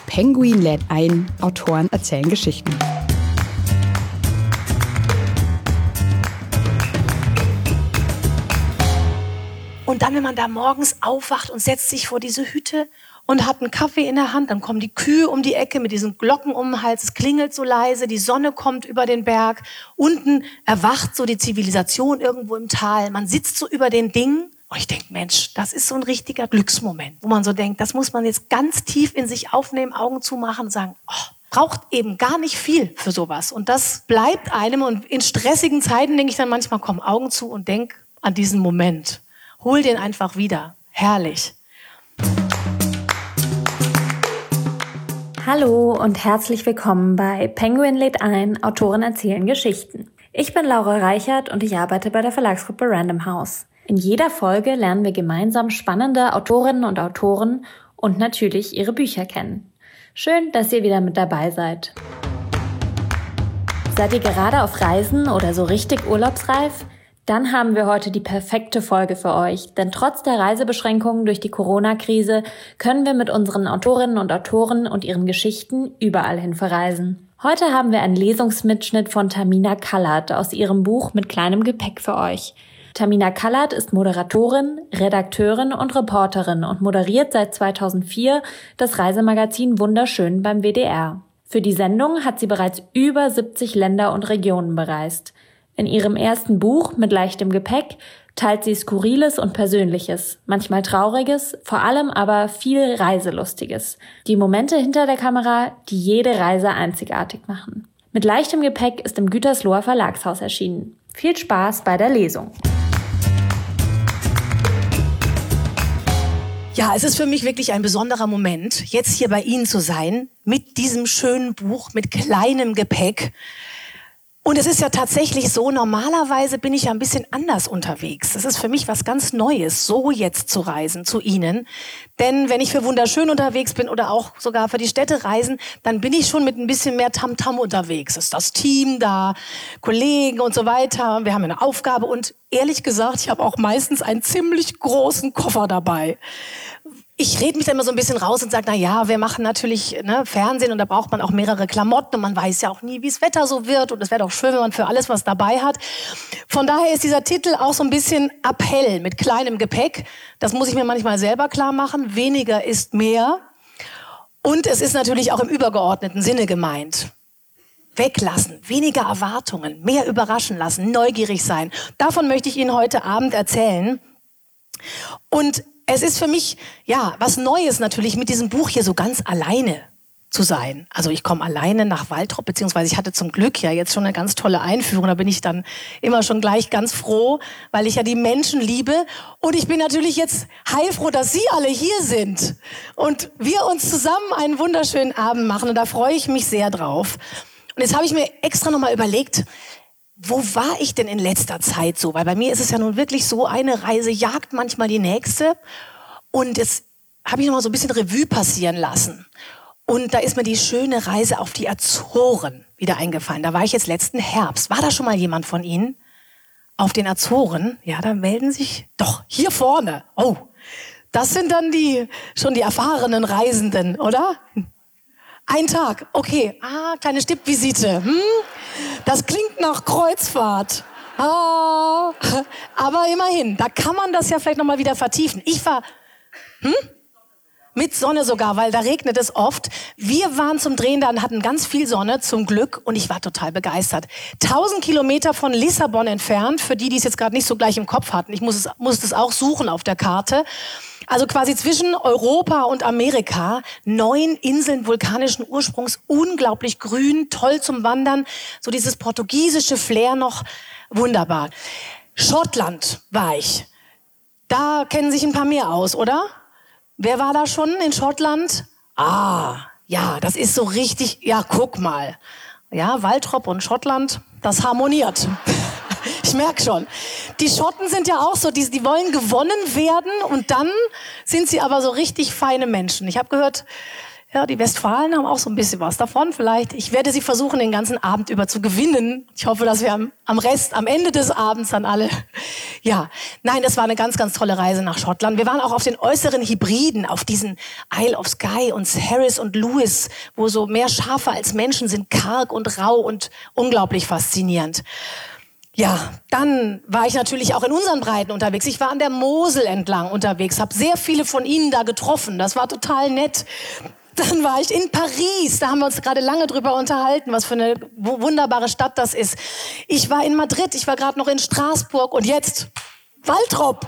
Penguin lädt ein, Autoren erzählen Geschichten. Und dann, wenn man da morgens aufwacht und setzt sich vor diese Hütte und hat einen Kaffee in der Hand, dann kommen die Kühe um die Ecke mit diesen Glocken um den Hals, es klingelt so leise, die Sonne kommt über den Berg, unten erwacht so die Zivilisation irgendwo im Tal, man sitzt so über den Dingen und ich denke, Mensch, das ist so ein richtiger Glücksmoment, wo man so denkt, das muss man jetzt ganz tief in sich aufnehmen, Augen zumachen und sagen, oh, braucht eben gar nicht viel für sowas und das bleibt einem und in stressigen Zeiten denke ich dann manchmal, komm, Augen zu und denk an diesen Moment. Hol den einfach wieder. Herrlich. Hallo und herzlich willkommen bei Penguin lädt ein, Autoren erzählen Geschichten. Ich bin Laura Reichert und ich arbeite bei der Verlagsgruppe Random House. In jeder Folge lernen wir gemeinsam spannende Autorinnen und Autoren und natürlich ihre Bücher kennen. Schön, dass ihr wieder mit dabei seid. Seid ihr gerade auf Reisen oder so richtig urlaubsreif? Dann haben wir heute die perfekte Folge für euch, denn trotz der Reisebeschränkungen durch die Corona-Krise können wir mit unseren Autorinnen und Autoren und ihren Geschichten überall hin verreisen. Heute haben wir einen Lesungsmitschnitt von Tamina Kallert aus ihrem Buch Mit kleinem Gepäck für euch. Tamina Kallert ist Moderatorin, Redakteurin und Reporterin und moderiert seit 2004 das Reisemagazin Wunderschön beim WDR. Für die Sendung hat sie bereits über 70 Länder und Regionen bereist. In ihrem ersten Buch Mit leichtem Gepäck teilt sie Skurriles und Persönliches, manchmal Trauriges, vor allem aber viel Reiselustiges. Die Momente hinter der Kamera, die jede Reise einzigartig machen. Mit leichtem Gepäck ist im Gütersloher Verlagshaus erschienen. Viel Spaß bei der Lesung. Ja, es ist für mich wirklich ein besonderer Moment, jetzt hier bei Ihnen zu sein, mit diesem schönen Buch, mit kleinem Gepäck. Und es ist ja tatsächlich so, normalerweise bin ich ja ein bisschen anders unterwegs. Das ist für mich was ganz Neues, so jetzt zu reisen zu Ihnen. Denn wenn ich für Wunderschön unterwegs bin oder auch sogar für die Städte reisen, dann bin ich schon mit ein bisschen mehr Tamtam unterwegs. Es ist das Team da, Kollegen und so weiter. Wir haben eine Aufgabe und ehrlich gesagt, ich habe auch meistens einen ziemlich großen Koffer dabei. Ich rede mich dann immer so ein bisschen raus und sage, na ja, wir machen natürlich Fernsehen und da braucht man auch mehrere Klamotten und man weiß ja auch nie, wie das Wetter so wird und es wäre doch schön, wenn man für alles was dabei hat. Von daher ist dieser Titel auch so ein bisschen Appell mit kleinem Gepäck. Das muss ich mir manchmal selber klar machen. Weniger ist mehr. Und es ist natürlich auch im übergeordneten Sinne gemeint. Weglassen, weniger Erwartungen, mehr überraschen lassen, neugierig sein. Davon möchte ich Ihnen heute Abend erzählen. Und es ist für mich, ja, was Neues natürlich, mit diesem Buch hier so ganz alleine zu sein. Also ich komme alleine nach Waltrop, beziehungsweise ich hatte zum Glück ja jetzt schon eine ganz tolle Einführung. Da bin ich dann immer schon gleich ganz froh, weil ich ja die Menschen liebe. Und ich bin natürlich jetzt heilfroh, dass Sie alle hier sind und wir uns zusammen einen wunderschönen Abend machen. Und da freue ich mich sehr drauf. Und jetzt habe ich mir extra nochmal überlegt, wo war ich denn in letzter Zeit so? Weil bei mir ist es ja nun wirklich so, eine Reise jagt manchmal die nächste. Und jetzt habe ich noch mal so ein bisschen Revue passieren lassen. Und da ist mir die schöne Reise auf die Azoren wieder eingefallen. Da war ich jetzt letzten Herbst. War da schon mal jemand von Ihnen auf den Azoren? Ja, da melden sich doch hier vorne. Oh, das sind dann schon die erfahrenen Reisenden, oder? Ein Tag, okay. Kleine Stippvisite. Das klingt nach Kreuzfahrt. Aber immerhin, da kann man das ja vielleicht nochmal wieder vertiefen. Ich war, mit Sonne sogar, weil da regnet es oft. Wir waren zum Drehen da und hatten ganz viel Sonne, zum Glück. Und ich war total begeistert. 1000 Kilometer von Lissabon entfernt, für die es jetzt gerade nicht so gleich im Kopf hatten. Ich musste es auch suchen auf der Karte. Also quasi zwischen Europa und Amerika, 9 Inseln vulkanischen Ursprungs, unglaublich grün, toll zum Wandern, so dieses portugiesische Flair noch, wunderbar. Schottland war ich. Da kennen sich ein paar mehr aus, oder? Wer war da schon in Schottland? Ja, das ist so richtig, ja, guck mal. Ja, Waltrop und Schottland, das harmoniert. Ich merke schon. Die Schotten sind ja auch so, die wollen gewonnen werden und dann sind sie aber so richtig feine Menschen. Ich habe gehört, Ja, die Westfalen haben auch so ein bisschen was davon vielleicht. Ich werde sie versuchen, den ganzen Abend über zu gewinnen. Ich hoffe, dass wir am Ende des Abends dann alle... Ja, nein, das war eine ganz, ganz tolle Reise nach Schottland. Wir waren auch auf den äußeren Hybriden, auf diesen Isle of Skye und Harris und Lewis, wo so mehr Schafe als Menschen sind, karg und rau und unglaublich faszinierend. Ja, dann war ich natürlich auch in unseren Breiten unterwegs. Ich war an der Mosel entlang unterwegs, habe sehr viele von Ihnen da getroffen. Das war total nett. Dann war ich in Paris, da haben wir uns gerade lange drüber unterhalten, was für eine wunderbare Stadt das ist. Ich war in Madrid, ich war gerade noch in Straßburg und jetzt Waltrop.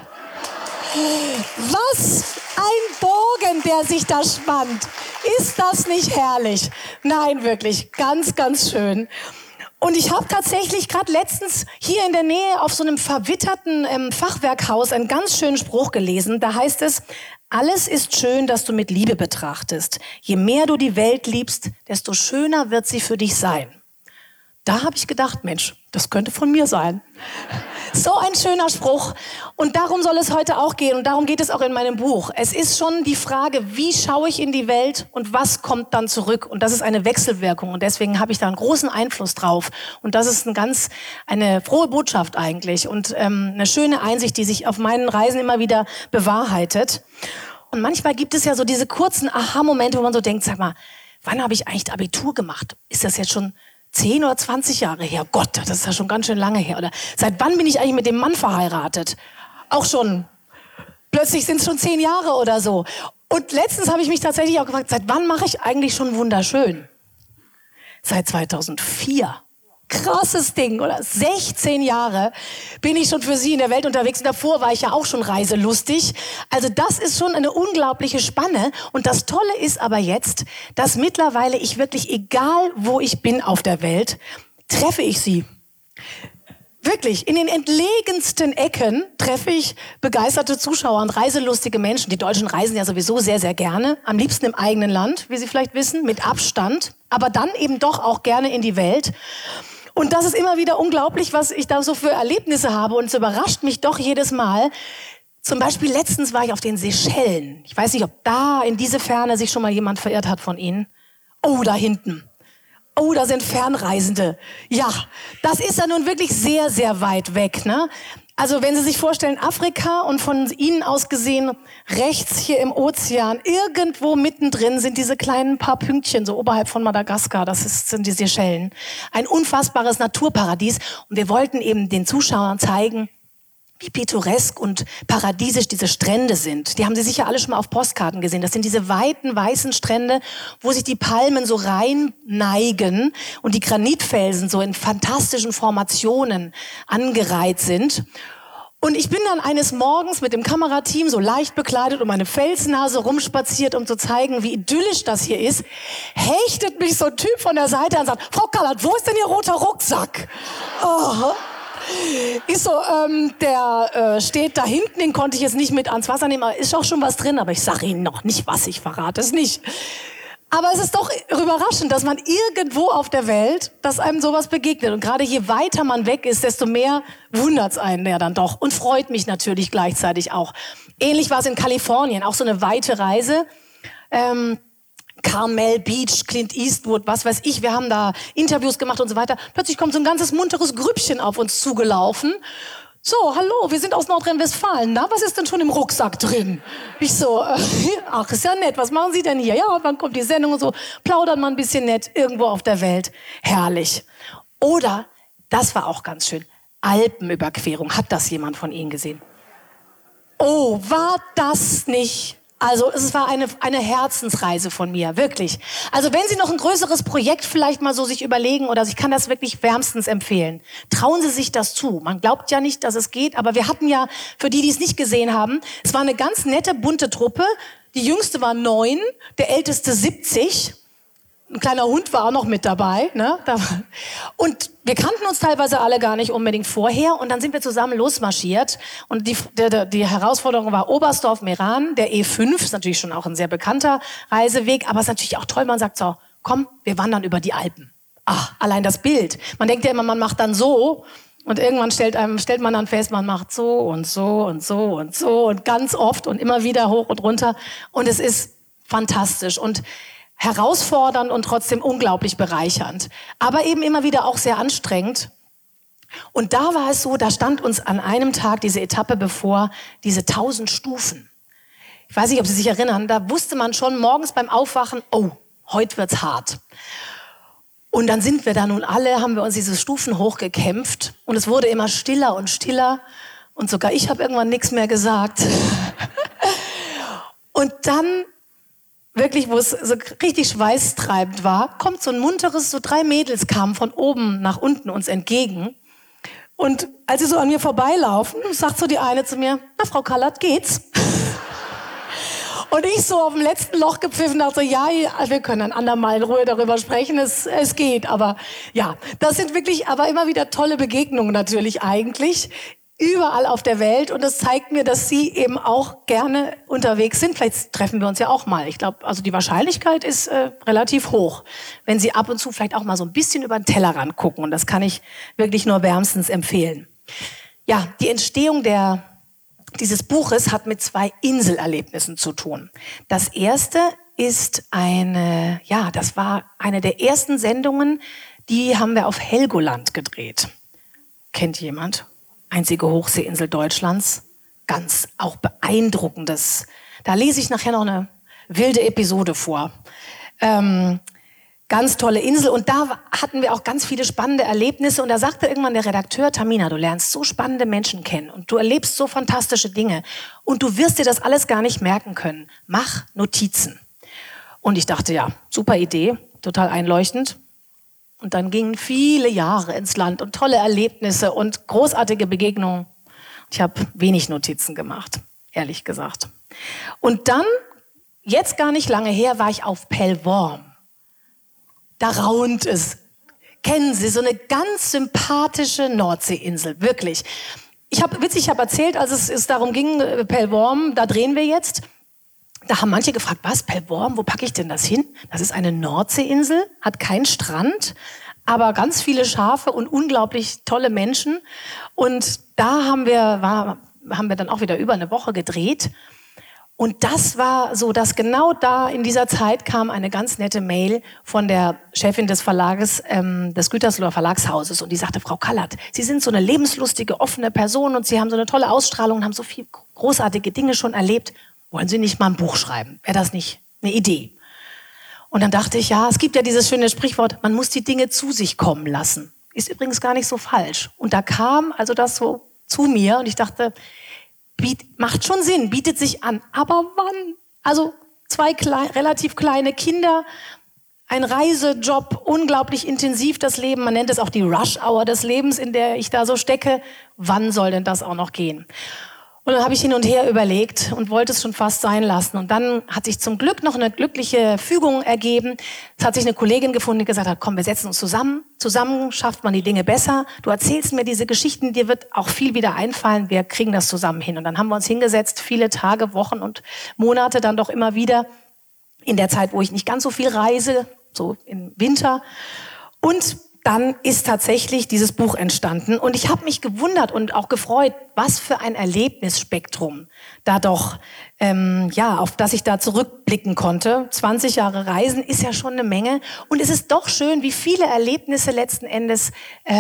Was ein Bogen, der sich da spannt. Ist das nicht herrlich? Nein, wirklich, ganz, ganz schön. Und ich habe tatsächlich gerade letztens hier in der Nähe auf so einem verwitterten Fachwerkhaus einen ganz schönen Spruch gelesen. Da heißt es: Alles ist schön, das du mit Liebe betrachtest. Je mehr du die Welt liebst, desto schöner wird sie für dich sein. Da habe ich gedacht, Mensch, das könnte von mir sein. So ein schöner Spruch. Und darum soll es heute auch gehen. Und darum geht es auch in meinem Buch. Es ist schon die Frage, wie schaue ich in die Welt und was kommt dann zurück? Und das ist eine Wechselwirkung. Und deswegen habe ich da einen großen Einfluss drauf. Und das ist eine frohe Botschaft eigentlich. Und eine schöne Einsicht, die sich auf meinen Reisen immer wieder bewahrheitet. Und manchmal gibt es ja so diese kurzen Aha-Momente, wo man so denkt, sag mal, wann habe ich eigentlich Abitur gemacht? Ist das jetzt schon 10 oder 20 Jahre her? Gott, das ist ja schon ganz schön lange her. Oder seit wann bin ich eigentlich mit dem Mann verheiratet? Auch schon, plötzlich sind es schon 10 Jahre oder so. Und letztens habe ich mich tatsächlich auch gefragt, seit wann mache ich eigentlich schon wunderschön? Seit 2004. Krasses Ding, oder? 16 Jahre bin ich schon für Sie in der Welt unterwegs. Und davor war ich ja auch schon reiselustig. Also das ist schon eine unglaubliche Spanne. Und das Tolle ist aber jetzt, dass mittlerweile ich wirklich, egal wo ich bin auf der Welt, treffe ich Sie. Wirklich, in den entlegensten Ecken treffe ich begeisterte Zuschauer und reiselustige Menschen. Die Deutschen reisen ja sowieso sehr, sehr gerne. Am liebsten im eigenen Land, wie Sie vielleicht wissen, mit Abstand. Aber dann eben doch auch gerne in die Welt. Und das ist immer wieder unglaublich, was ich da so für Erlebnisse habe. Und es überrascht mich doch jedes Mal. Zum Beispiel letztens war ich auf den Seychellen. Ich weiß nicht, ob da in diese Ferne sich schon mal jemand verirrt hat von Ihnen. Oh, da hinten. Oh, da sind Fernreisende. Ja, das ist ja nun wirklich sehr, sehr weit weg, ne? Also wenn Sie sich vorstellen, Afrika und von Ihnen aus gesehen rechts hier im Ozean, irgendwo mittendrin sind diese kleinen paar Pünktchen, so oberhalb von Madagaskar, sind die Seychellen. Ein unfassbares Naturparadies. Und wir wollten eben den Zuschauern zeigen, wie pittoresk und paradiesisch diese Strände sind. Die haben Sie sicher alle schon mal auf Postkarten gesehen. Das sind diese weiten, weißen Strände, wo sich die Palmen so rein neigen und die Granitfelsen so in fantastischen Formationen angereiht sind. Und ich bin dann eines Morgens mit dem Kamerateam so leicht bekleidet um meine Felsnase rumspaziert, um zu zeigen, wie idyllisch das hier ist. Hechtet mich so ein Typ von der Seite an und sagt: Frau Kallert, wo ist denn Ihr roter Rucksack? Oh. Ich so, der steht da hinten, den konnte ich jetzt nicht mit ans Wasser nehmen, ist auch schon was drin, aber ich sage Ihnen noch nicht was, ich verrate es nicht. Aber es ist doch überraschend, dass man irgendwo auf der Welt, dass einem sowas begegnet. Und gerade je weiter man weg ist, desto mehr wundert's einen ja dann doch und freut mich natürlich gleichzeitig auch. Ähnlich war es in Kalifornien, auch so eine weite Reise. Carmel Beach, Clint Eastwood, was weiß ich, wir haben da Interviews gemacht und so weiter. Plötzlich kommt so ein ganzes munteres Grüppchen auf uns zugelaufen. So, hallo, wir sind aus Nordrhein-Westfalen. Na, was ist denn schon im Rucksack drin? Ich so, ach, ist ja nett, was machen Sie denn hier? Ja, wann kommt die Sendung und so? Plaudern mal ein bisschen nett, irgendwo auf der Welt. Herrlich. Oder, das war auch ganz schön, Alpenüberquerung. Hat das jemand von Ihnen gesehen? Oh, war das nicht... Also es war eine Herzensreise von mir, wirklich. Also wenn Sie noch ein größeres Projekt vielleicht mal so sich überlegen, oder ich kann das wirklich wärmstens empfehlen, trauen Sie sich das zu. Man glaubt ja nicht, dass es geht, aber wir hatten ja, für die, die es nicht gesehen haben, es war eine ganz nette, bunte Truppe. Die jüngste war 9, der älteste 70. Ein kleiner Hund war auch noch mit dabei, ne? Und wir kannten uns teilweise alle gar nicht unbedingt vorher. Und dann sind wir zusammen losmarschiert. Und die Herausforderung war Oberstdorf-Meran, der E5. Ist natürlich schon auch ein sehr bekannter Reiseweg. Aber es ist natürlich auch toll, man sagt so, komm, wir wandern über die Alpen. Ach, allein das Bild. Man denkt ja immer, man macht dann so. Und irgendwann stellt man dann fest, man macht so und so und so und so. Und ganz oft und immer wieder hoch und runter. Und es ist fantastisch. Und herausfordernd und trotzdem unglaublich bereichernd. Aber eben immer wieder auch sehr anstrengend. Und da war es so, da stand uns an einem Tag diese Etappe bevor, diese 1000 Stufen. Ich weiß nicht, ob Sie sich erinnern, da wusste man schon morgens beim Aufwachen, oh, heute wird's hart. Und dann sind wir da nun alle, haben wir uns diese Stufen hochgekämpft und es wurde immer stiller und stiller und sogar ich habe irgendwann nichts mehr gesagt. Und dann, wirklich, wo es so richtig schweißtreibend war, kommt so ein munteres, so 3 Mädels kamen von oben nach unten uns entgegen. Und als sie so an mir vorbeilaufen, sagt so die eine zu mir, na Frau Kallert, geht's? Und ich so auf dem letzten Loch gepfiffen, dachte so, ja, wir können ein andermal in Ruhe darüber sprechen, es geht. Aber ja, das sind wirklich aber immer wieder tolle Begegnungen natürlich eigentlich, überall auf der Welt. Und das zeigt mir, dass Sie eben auch gerne unterwegs sind. Vielleicht treffen wir uns ja auch mal. Ich glaube, also die Wahrscheinlichkeit ist relativ hoch, wenn Sie ab und zu vielleicht auch mal so ein bisschen über den Tellerrand gucken. Und das kann ich wirklich nur wärmstens empfehlen. Ja, die Entstehung dieses Buches hat mit 2 Inselerlebnissen zu tun. Das erste ist das war eine der ersten Sendungen, die haben wir auf Helgoland gedreht. Kennt jemand? Einzige Hochseeinsel Deutschlands. Ganz auch beeindruckendes. Da lese ich nachher noch eine wilde Episode vor. Ganz tolle Insel. Und da hatten wir auch ganz viele spannende Erlebnisse. Und da sagte irgendwann der Redakteur, Tamina, du lernst so spannende Menschen kennen und du erlebst so fantastische Dinge. Und du wirst dir das alles gar nicht merken können. Mach Notizen. Und ich dachte, ja, super Idee, total einleuchtend. Und dann gingen viele Jahre ins Land und tolle Erlebnisse und großartige Begegnungen. Ich habe wenig Notizen gemacht, ehrlich gesagt. Und dann, jetzt gar nicht lange her, war ich auf Pellworm. Da raunt es. Kennen Sie, so eine ganz sympathische Nordseeinsel, wirklich. Ich habe erzählt, als es darum ging, Pellworm, da drehen wir jetzt. Da haben manche gefragt, was, Pellworm, wo packe ich denn das hin? Das ist eine Nordseeinsel, hat keinen Strand, aber ganz viele Schafe und unglaublich tolle Menschen. Und da haben wir dann auch wieder über eine Woche gedreht. Und das war so, dass genau da in dieser Zeit kam eine ganz nette Mail von der Chefin des Verlages, des Gütersloher Verlagshauses. Und die sagte, Frau Kallert, Sie sind so eine lebenslustige, offene Person und Sie haben so eine tolle Ausstrahlung und haben so viele großartige Dinge schon erlebt. Wollen Sie nicht mal ein Buch schreiben? Wäre das nicht eine Idee? Und dann dachte ich, ja, es gibt ja dieses schöne Sprichwort, man muss die Dinge zu sich kommen lassen. Ist übrigens gar nicht so falsch. Und da kam also das so zu mir und ich dachte, macht schon Sinn, bietet sich an. Aber wann? Also 2 relativ kleine Kinder, ein Reisejob, unglaublich intensiv das Leben. Man nennt es auch die Rush-Hour des Lebens, in der ich da so stecke. Wann soll denn das auch noch gehen? Und dann habe ich hin und her überlegt und wollte es schon fast sein lassen. Und dann hat sich zum Glück noch eine glückliche Fügung ergeben. Es hat sich eine Kollegin gefunden, die gesagt hat, komm, wir setzen uns zusammen. Zusammen schafft man die Dinge besser. Du erzählst mir diese Geschichten, dir wird auch viel wieder einfallen. Wir kriegen das zusammen hin. Und dann haben wir uns hingesetzt, viele Tage, Wochen und Monate dann doch immer wieder. In der Zeit, wo ich nicht ganz so viel reise, so im Winter. Und dann ist tatsächlich dieses Buch entstanden. Und ich habe mich gewundert und auch gefreut, was für ein Erlebnisspektrum da doch, auf das ich da zurückblicken konnte. 20 Jahre Reisen ist ja schon eine Menge. Und es ist doch schön, wie viele Erlebnisse letzten Endes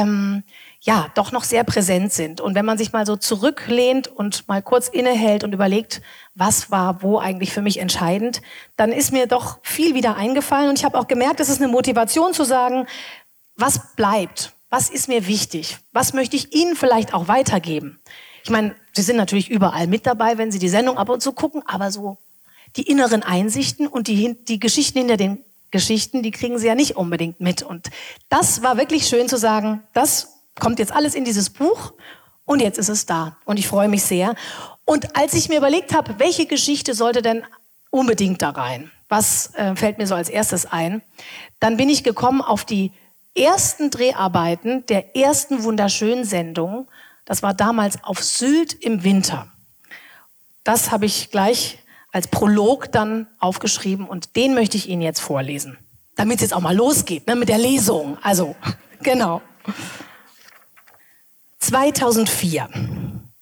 doch noch sehr präsent sind. Und wenn man sich mal so zurücklehnt und mal kurz innehält und überlegt, was war wo eigentlich für mich entscheidend, dann ist mir doch viel wieder eingefallen. Und ich habe auch gemerkt, es ist eine Motivation zu sagen, was bleibt? Was ist mir wichtig? Was möchte ich Ihnen vielleicht auch weitergeben? Ich meine, Sie sind natürlich überall mit dabei, wenn Sie die Sendung ab und zu gucken, aber so die inneren Einsichten und die Geschichten hinter den Geschichten, die kriegen Sie ja nicht unbedingt mit. Und das war wirklich schön zu sagen, das kommt jetzt alles in dieses Buch und jetzt ist es da. Und ich freue mich sehr. Und als ich mir überlegt habe, welche Geschichte sollte denn unbedingt da rein? Was fällt mir so als erstes ein? Dann bin ich gekommen auf die ersten Dreharbeiten der ersten wunderschönen Sendung. Das war damals auf Sylt im Winter. Das habe ich gleich als Prolog dann aufgeschrieben und den möchte ich Ihnen jetzt vorlesen. Damit es jetzt auch mal losgeht, ne, mit der Lesung. Also, genau. 2004.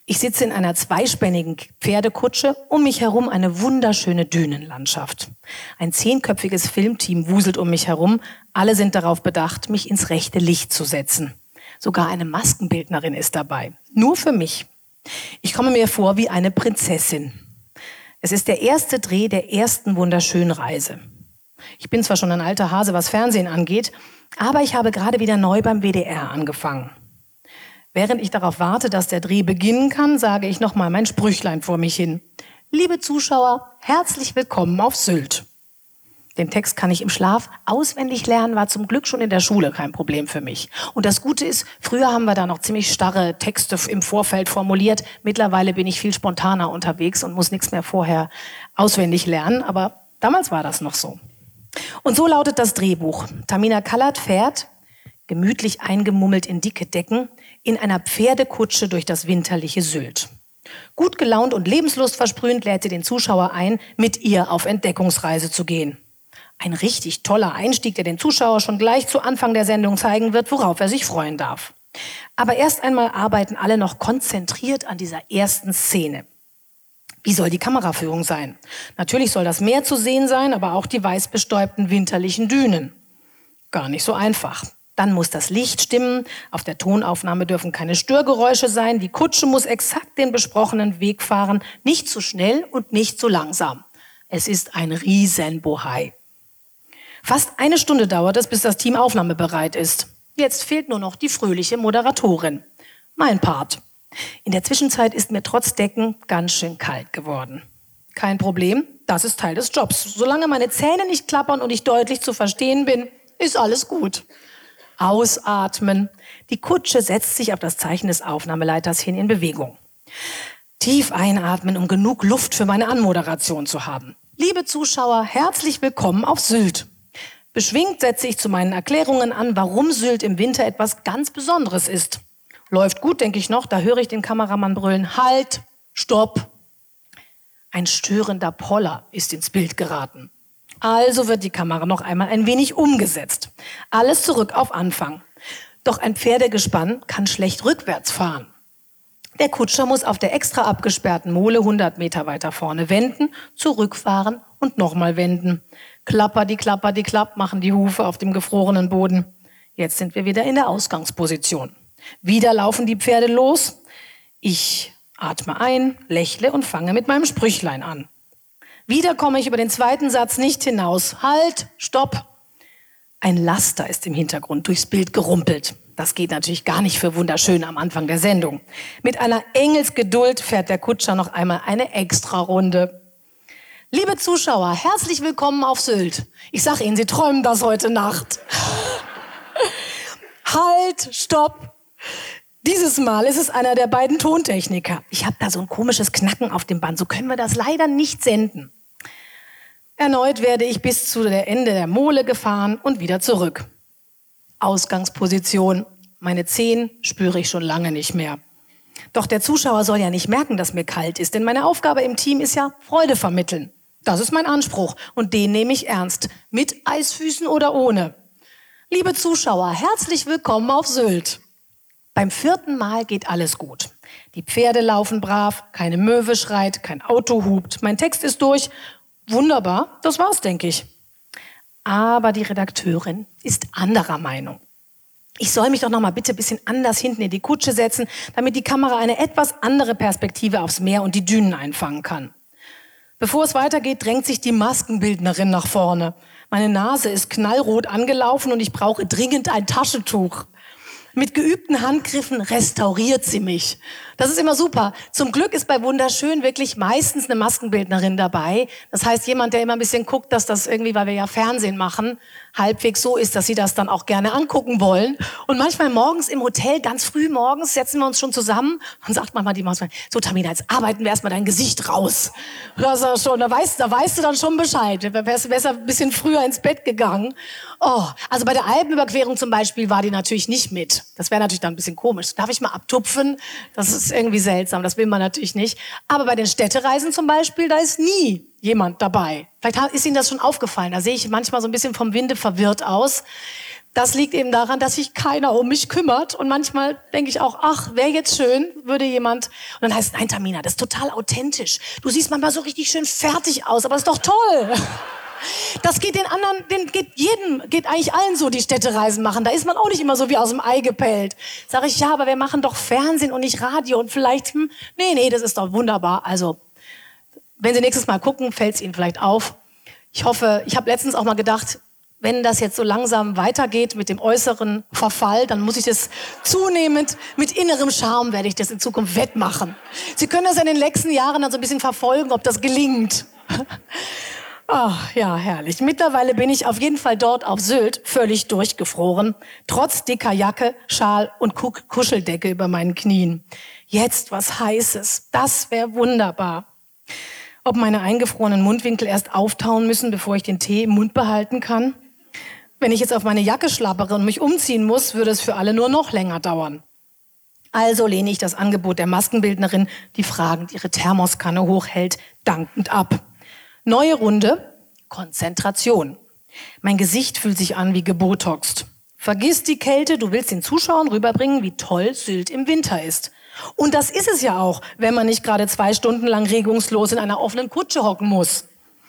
Ich sitze in einer zweispännigen Pferdekutsche, um mich herum eine wunderschöne Dünenlandschaft. Ein 10-köpfiges Filmteam wuselt um mich herum. Alle sind darauf bedacht, mich ins rechte Licht zu setzen. Sogar eine Maskenbildnerin ist dabei. Nur für mich. Ich komme mir vor wie eine Prinzessin. Es ist der erste Dreh der ersten wunderschönen Reise. Ich bin zwar schon ein alter Hase, was Fernsehen angeht, aber ich habe gerade wieder neu beim WDR angefangen. Während ich darauf warte, dass der Dreh beginnen kann, sage ich nochmal mein Sprüchlein vor mich hin. Liebe Zuschauer, herzlich willkommen auf Sylt. Den Text kann ich im Schlaf auswendig lernen, war zum Glück schon in der Schule kein Problem für mich. Und das Gute ist, früher haben wir da noch ziemlich starre Texte im Vorfeld formuliert. Mittlerweile bin ich viel spontaner unterwegs und muss nichts mehr vorher auswendig lernen, aber damals war das noch so. Und so lautet das Drehbuch. Tamina Kallert fährt, gemütlich eingemummelt in dicke Decken, in einer Pferdekutsche durch das winterliche Sylt. Gut gelaunt und Lebenslust versprühend lädt sie den Zuschauer ein, mit ihr auf Entdeckungsreise zu gehen. Ein richtig toller Einstieg, der den Zuschauer schon gleich zu Anfang der Sendung zeigen wird, worauf er sich freuen darf. Aber erst einmal arbeiten alle noch konzentriert an dieser ersten Szene. Wie soll die Kameraführung sein? Natürlich soll das Meer zu sehen sein, aber auch die weißbestäubten winterlichen Dünen. Gar nicht so einfach. Dann muss das Licht stimmen, auf der Tonaufnahme dürfen keine Störgeräusche sein, die Kutsche muss exakt den besprochenen Weg fahren, nicht zu schnell und nicht zu langsam. Es ist ein Riesenbohai. Fast eine Stunde dauert es, bis das Team aufnahmebereit ist. Jetzt fehlt nur noch die fröhliche Moderatorin. Mein Part. In der Zwischenzeit ist mir trotz Decken ganz schön kalt geworden. Kein Problem, das ist Teil des Jobs. Solange meine Zähne nicht klappern und ich deutlich zu verstehen bin, ist alles gut. Ausatmen. Die Kutsche setzt sich auf das Zeichen des Aufnahmeleiters hin in Bewegung. Tief einatmen, um genug Luft für meine Anmoderation zu haben. Liebe Zuschauer, herzlich willkommen auf Sylt. Beschwingt setze ich zu meinen Erklärungen an, warum Sylt im Winter etwas ganz Besonderes ist. Läuft gut, denke ich noch, da höre ich den Kameramann brüllen, Halt, Stopp. Ein störender Poller ist ins Bild geraten. Also wird die Kamera noch einmal ein wenig umgesetzt. Alles zurück auf Anfang. Doch ein Pferdegespann kann schlecht rückwärts fahren. Der Kutscher muss auf der extra abgesperrten Mole 100 Meter weiter vorne wenden, zurückfahren und nochmal wenden. Klapperdi, klapp machen die Hufe auf dem gefrorenen Boden. Jetzt sind wir wieder in der Ausgangsposition. Wieder laufen die Pferde los. Ich atme ein, lächle und fange mit meinem Sprüchlein an. Wieder komme ich über den zweiten Satz nicht hinaus. Halt, stopp. Ein Laster ist im Hintergrund durchs Bild gerumpelt. Das geht natürlich gar nicht für wunderschön am Anfang der Sendung. Mit einer Engelsgeduld fährt der Kutscher noch einmal eine Extrarunde. Liebe Zuschauer, herzlich willkommen auf Sylt. Ich sage Ihnen, Sie träumen das heute Nacht. Halt, stopp. Dieses Mal ist es einer der beiden Tontechniker. Ich habe da so ein komisches Knacken auf dem Band. So können wir das leider nicht senden. Erneut werde ich bis zu der Ende der Mole gefahren und wieder zurück. Ausgangsposition. Meine Zehen spüre ich schon lange nicht mehr. Doch der Zuschauer soll ja nicht merken, dass mir kalt ist, denn meine Aufgabe im Team ist ja Freude vermitteln. Das ist mein Anspruch und den nehme ich ernst. Mit Eisfüßen oder ohne. Liebe Zuschauer, herzlich willkommen auf Sylt. Beim 4. Mal geht alles gut. Die Pferde laufen brav, keine Möwe schreit, kein Auto hupt. Mein Text ist durch. Wunderbar, das war's, denke ich. Aber die Redakteurin ist anderer Meinung. Ich soll mich doch noch mal bitte ein bisschen anders hinten in die Kutsche setzen, damit die Kamera eine etwas andere Perspektive aufs Meer und die Dünen einfangen kann. Bevor es weitergeht, drängt sich die Maskenbildnerin nach vorne. Meine Nase ist knallrot angelaufen und ich brauche dringend ein Taschentuch. Mit geübten Handgriffen restauriert sie mich. Das ist immer super. Zum Glück ist bei Wunderschön wirklich meistens eine Maskenbildnerin dabei. Das heißt, jemand, der immer ein bisschen guckt, dass das irgendwie, weil wir ja Fernsehen machen, halbwegs so ist, dass sie das dann auch gerne angucken wollen. Und manchmal morgens im Hotel, ganz früh morgens, setzen wir uns schon zusammen und sagt manchmal die Maus, so Tamina, jetzt arbeiten wir erstmal dein Gesicht raus. Das ist schon, da weißt du dann schon Bescheid. Du wärst besser ein bisschen früher ins Bett gegangen. Oh, also bei der Alpenüberquerung zum Beispiel war die natürlich nicht mit. Das wäre natürlich dann ein bisschen komisch. Darf ich mal abtupfen? Das ist irgendwie seltsam, das will man natürlich nicht. Aber bei den Städtereisen zum Beispiel, da ist nie jemand dabei. Vielleicht ist Ihnen das schon aufgefallen. Da sehe ich manchmal so ein bisschen vom Winde verwirrt aus. Das liegt eben daran, dass sich keiner um mich kümmert. Und manchmal denke ich auch, ach, wäre jetzt schön, würde jemand... Und dann heißt es, nein, Tamina, das ist total authentisch. Du siehst manchmal so richtig schön fertig aus, aber das ist doch toll. Das geht den anderen, geht eigentlich allen so, die Städtereisen machen. Da ist man auch nicht immer so wie aus dem Ei gepellt. Sag ich, ja, aber wir machen doch Fernsehen und nicht Radio. Und vielleicht, nee, das ist doch wunderbar. Also, wenn Sie nächstes Mal gucken, fällt es Ihnen vielleicht auf. Ich hoffe, ich habe letztens auch mal gedacht, wenn das jetzt so langsam weitergeht mit dem äußeren Verfall, dann muss ich das zunehmend mit innerem Charme werde ich das in Zukunft wettmachen. Sie können das in den nächsten Jahren dann so ein bisschen verfolgen, ob das gelingt. Ach, ja, herrlich. Mittlerweile bin ich auf jeden Fall dort auf Sylt völlig durchgefroren, trotz dicker Jacke, Schal und Kuscheldecke über meinen Knien. Jetzt was Heißes, das wäre wunderbar. Ob meine eingefrorenen Mundwinkel erst auftauen müssen, bevor ich den Tee im Mund behalten kann? Wenn ich jetzt auf meine Jacke schlappere und mich umziehen muss, würde es für alle nur noch länger dauern. Also lehne ich das Angebot der Maskenbildnerin, die fragend ihre Thermoskanne hochhält, dankend ab. Neue Runde, Konzentration. Mein Gesicht fühlt sich an wie gebotoxt. Vergiss die Kälte, du willst den Zuschauern rüberbringen, wie toll Sylt im Winter ist. Und das ist es ja auch, wenn man nicht gerade 2 Stunden lang regungslos in einer offenen Kutsche hocken muss.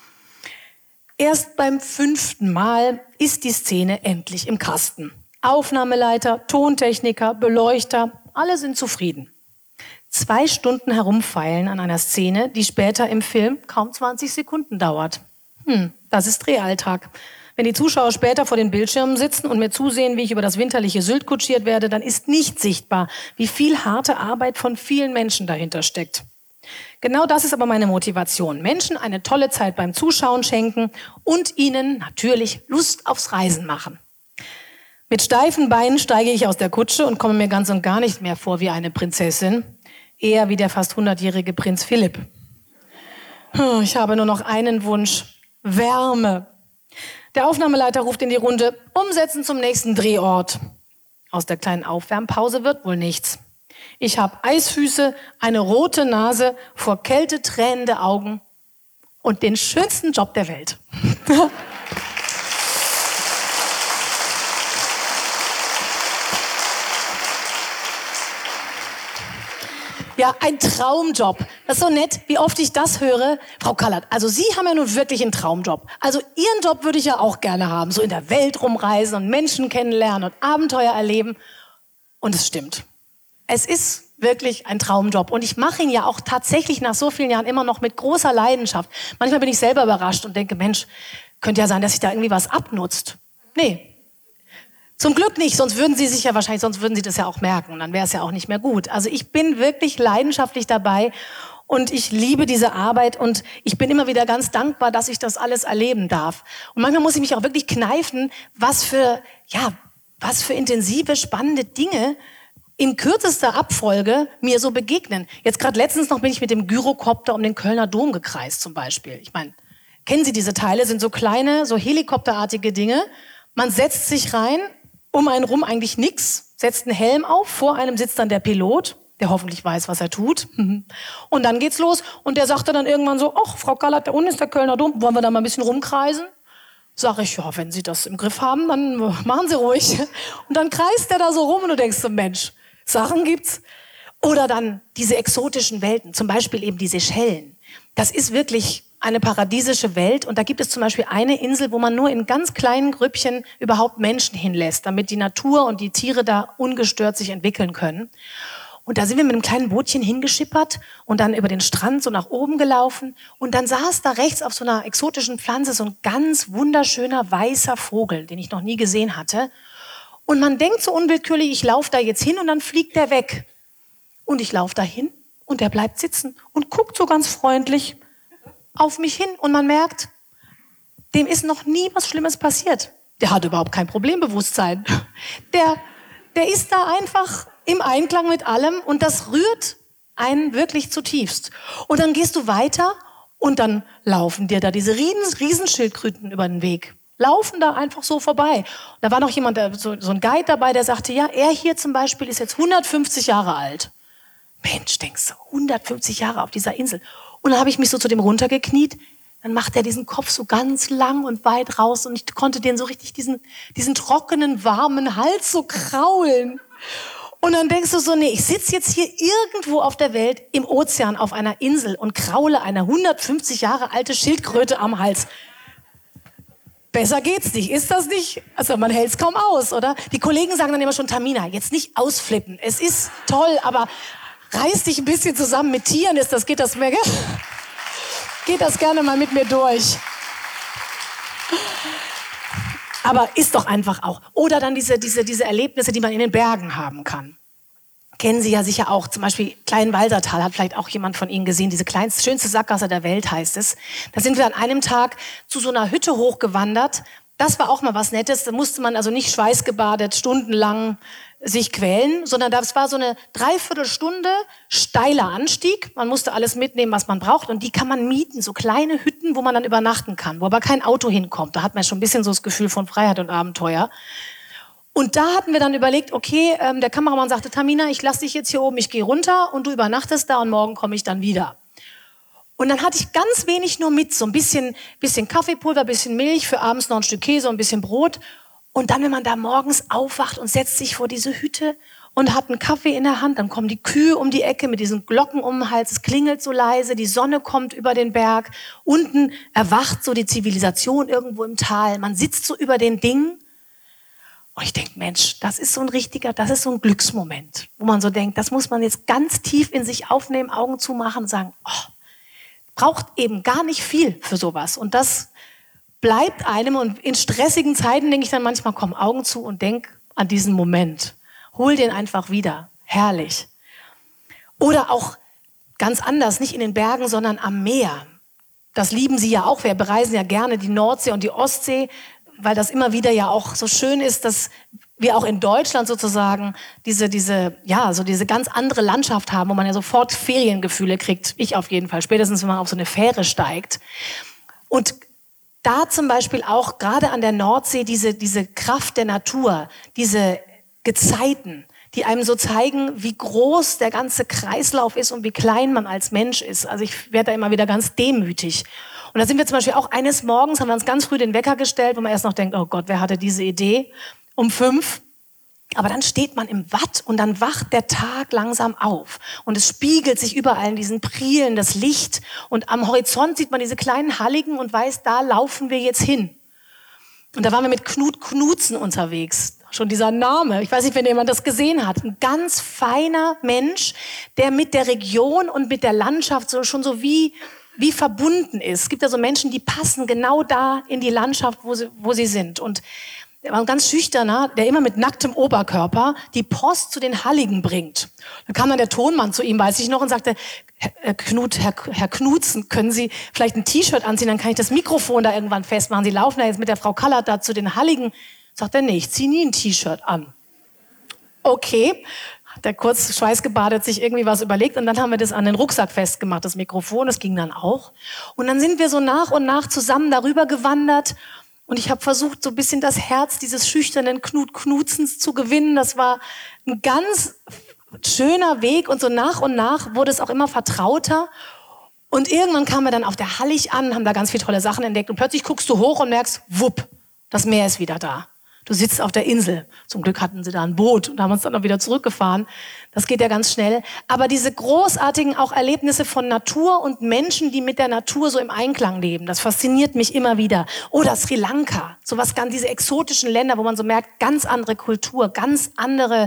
Erst beim 5. Mal ist die Szene endlich im Kasten. Aufnahmeleiter, Tontechniker, Beleuchter, alle sind zufrieden. 2 Stunden herumfeilen an einer Szene, die später im Film kaum 20 Sekunden dauert. Das ist Drehalltag. Wenn die Zuschauer später vor den Bildschirmen sitzen und mir zusehen, wie ich über das winterliche Sylt kutschiert werde, dann ist nicht sichtbar, wie viel harte Arbeit von vielen Menschen dahinter steckt. Genau das ist aber meine Motivation. Menschen eine tolle Zeit beim Zuschauen schenken und ihnen natürlich Lust aufs Reisen machen. Mit steifen Beinen steige ich aus der Kutsche und komme mir ganz und gar nicht mehr vor wie eine Prinzessin. Eher wie der fast 100-jährige Prinz Philipp. Ich habe nur noch einen Wunsch. Wärme. Der Aufnahmeleiter ruft in die Runde, umsetzen zum nächsten Drehort. Aus der kleinen Aufwärmpause wird wohl nichts. Ich habe Eisfüße, eine rote Nase, vor Kälte tränende Augen und den schönsten Job der Welt. Ja, ein Traumjob. Das ist so nett, wie oft ich das höre. Frau Kallert, also Sie haben ja nun wirklich einen Traumjob. Also Ihren Job würde ich ja auch gerne haben. So in der Welt rumreisen und Menschen kennenlernen und Abenteuer erleben. Und es stimmt. Es ist wirklich ein Traumjob. Und ich mache ihn ja auch tatsächlich nach so vielen Jahren immer noch mit großer Leidenschaft. Manchmal bin ich selber überrascht und denke, Mensch, könnte ja sein, dass sich da irgendwie was abnutzt. Nee. Zum Glück nicht, sonst würden Sie das ja auch merken und dann wäre es ja auch nicht mehr gut. Also ich bin wirklich leidenschaftlich dabei und ich liebe diese Arbeit und ich bin immer wieder ganz dankbar, dass ich das alles erleben darf. Und manchmal muss ich mich auch wirklich kneifen, was für intensive, spannende Dinge in kürzester Abfolge mir so begegnen. Jetzt gerade letztens noch bin ich mit dem Gyrocopter um den Kölner Dom gekreist zum Beispiel. Ich meine, kennen Sie diese Teile? Sind so kleine, so helikopterartige Dinge. Man setzt sich rein, um einen rum eigentlich nix, setzt einen Helm auf, vor einem sitzt dann der Pilot, der hoffentlich weiß, was er tut. Und dann geht's los und der sagte dann irgendwann so, ach, Frau Kallert, da unten ist der Kölner Dom, wollen wir da mal ein bisschen rumkreisen? Sag ich, ja, wenn Sie das im Griff haben, dann machen Sie ruhig. Und dann kreist der da so rum und du denkst so, Mensch, Sachen gibt's. Oder dann diese exotischen Welten, zum Beispiel eben die Seychellen. Das ist wirklich eine paradiesische Welt und da gibt es zum Beispiel eine Insel, wo man nur in ganz kleinen Grüppchen überhaupt Menschen hinlässt, damit die Natur und die Tiere da ungestört sich entwickeln können. Und da sind wir mit einem kleinen Bootchen hingeschippert und dann über den Strand so nach oben gelaufen und dann saß da rechts auf so einer exotischen Pflanze so ein ganz wunderschöner weißer Vogel, den ich noch nie gesehen hatte. Und man denkt so unwillkürlich, ich laufe da jetzt hin und dann fliegt der weg. Und ich laufe da hin und der bleibt sitzen und guckt so ganz freundlich auf mich hin und man merkt, dem ist noch nie was Schlimmes passiert. Der hat überhaupt kein Problembewusstsein. Der ist da einfach im Einklang mit allem und das rührt einen wirklich zutiefst. Und dann gehst du weiter und dann laufen dir da diese Riesenschildkröten über den Weg. Laufen da einfach so vorbei. Und da war noch jemand, so ein Guide dabei, der sagte, ja, er hier zum Beispiel ist jetzt 150 Jahre alt. Mensch, denkst du, 150 Jahre auf dieser Insel. Und dann habe ich mich so zu dem runtergekniet. Dann macht er diesen Kopf so ganz lang und weit raus und ich konnte den so richtig diesen trockenen, warmen Hals so kraulen. Und dann denkst du so, nee, ich sitze jetzt hier irgendwo auf der Welt im Ozean auf einer Insel und kraule eine 150 Jahre alte Schildkröte am Hals. Besser geht's nicht, ist das nicht? Also man hält's kaum aus, oder? Die Kollegen sagen dann immer schon, Tamina, jetzt nicht ausflippen. Es ist toll, aber reiß dich ein bisschen zusammen. Mit Tieren geht das gerne mal mit mir durch. Aber ist doch einfach auch. Oder dann diese Erlebnisse, die man in den Bergen haben kann. Kennen Sie ja sicher auch. Zum Beispiel Kleinwalsertal hat vielleicht auch jemand von Ihnen gesehen. Diese schönste Sackgasse der Welt heißt es. Da sind wir an einem Tag zu so einer Hütte hochgewandert. Das war auch mal was Nettes. Da musste man also nicht schweißgebadet stundenlang sich quälen, sondern das war so eine Dreiviertelstunde steiler Anstieg. Man musste alles mitnehmen, was man braucht. Und die kann man mieten, so kleine Hütten, wo man dann übernachten kann, wo aber kein Auto hinkommt. Da hat man schon ein bisschen so das Gefühl von Freiheit und Abenteuer. Und da hatten wir dann überlegt, okay, der Kameramann sagte, Tamina, ich lasse dich jetzt hier oben, ich gehe runter und du übernachtest da und morgen komme ich dann wieder. Und dann hatte ich ganz wenig nur mit, so ein bisschen Kaffeepulver, ein bisschen Milch, für abends noch ein Stück Käse und ein bisschen Brot. Und dann, wenn man da morgens aufwacht und setzt sich vor diese Hütte und hat einen Kaffee in der Hand, dann kommen die Kühe um die Ecke mit diesen Glocken um den Hals, es klingelt so leise, die Sonne kommt über den Berg, unten erwacht so die Zivilisation irgendwo im Tal, man sitzt so über den Dingen und ich denke, Mensch, das ist so ein Glücksmoment, wo man so denkt, das muss man jetzt ganz tief in sich aufnehmen, Augen zumachen und sagen, oh, braucht eben gar nicht viel für sowas und das bleibt einem und in stressigen Zeiten denke ich dann manchmal, komm, Augen zu und denk an diesen Moment. Hol den einfach wieder. Herrlich. Oder auch ganz anders, nicht in den Bergen, sondern am Meer. Das lieben Sie ja auch. Wir bereisen ja gerne die Nordsee und die Ostsee, weil das immer wieder ja auch so schön ist, dass wir auch in Deutschland sozusagen diese ganz andere Landschaft haben, wo man ja sofort Feriengefühle kriegt. Ich auf jeden Fall. Spätestens, wenn man auf so eine Fähre steigt. Und da zum Beispiel auch gerade an der Nordsee diese Kraft der Natur, diese Gezeiten, die einem so zeigen, wie groß der ganze Kreislauf ist und wie klein man als Mensch ist. Also ich werde da immer wieder ganz demütig. Und da sind wir zum Beispiel auch eines Morgens, haben wir uns ganz früh den Wecker gestellt, wo man erst noch denkt, oh Gott, wer hatte diese Idee? Um 5. Aber dann steht man im Watt und dann wacht der Tag langsam auf. Und es spiegelt sich überall in diesen Prielen das Licht. Und am Horizont sieht man diese kleinen Halligen und weiß, da laufen wir jetzt hin. Und da waren wir mit Knut Knutzen unterwegs. Schon dieser Name. Ich weiß nicht, wenn jemand das gesehen hat. Ein ganz feiner Mensch, der mit der Region und mit der Landschaft schon so wie verbunden ist. Es gibt ja so Menschen, die passen genau da in die Landschaft, wo sie sind. Und der war ein ganz schüchterner, der immer mit nacktem Oberkörper die Post zu den Halligen bringt. Dann kam dann der Tonmann zu ihm, weiß ich noch, und sagte, Herr Knutzen, können Sie vielleicht ein T-Shirt anziehen, dann kann ich das Mikrofon da irgendwann festmachen. Sie laufen da jetzt mit der Frau Kallert da zu den Halligen. Sagt er, nee, ich ziehe nie ein T-Shirt an. Okay, hat er kurz schweißgebadet sich irgendwie was überlegt und dann haben wir das an den Rucksack festgemacht, das Mikrofon, das ging dann auch. Und dann sind wir so nach und nach zusammen darüber gewandert. Und ich habe versucht, so ein bisschen das Herz dieses schüchternen Knut Knutzens zu gewinnen. Das war ein ganz schöner Weg. Und so nach und nach wurde es auch immer vertrauter. Und irgendwann kamen wir dann auf der Hallig an, haben da ganz viele tolle Sachen entdeckt. Und plötzlich guckst du hoch und merkst, wupp, das Meer ist wieder da. Du sitzt auf der Insel. Zum Glück hatten sie da ein Boot und haben uns dann auch wieder zurückgefahren. Das geht ja ganz schnell. Aber diese großartigen auch Erlebnisse von Natur und Menschen, die mit der Natur so im Einklang leben, das fasziniert mich immer wieder. Oder Sri Lanka, sowas ganz, diese exotischen Länder, wo man so merkt, ganz andere Kultur, ganz anderes